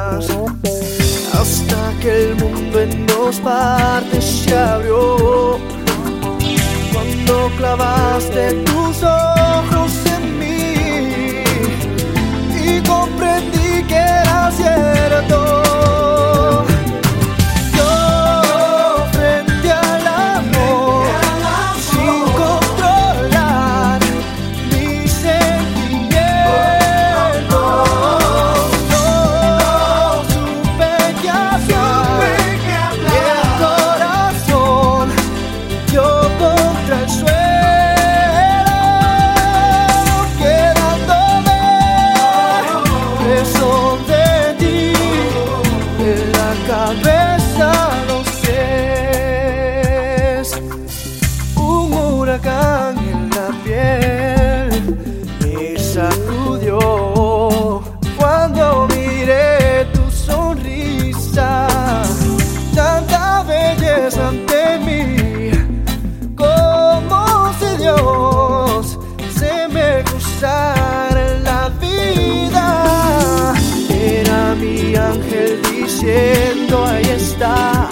más, hasta que el mundo en dos partes se abrió. Cuando clavaste tus ojos en mí y comprendí que era cierto. Cabeza a los pies, un huracán en la piel me sacudió cuando miré tu sonrisa, tanta belleza ante mí, como si Dios se me cruzara en la vida. Era mi ángel diciendo ahí está.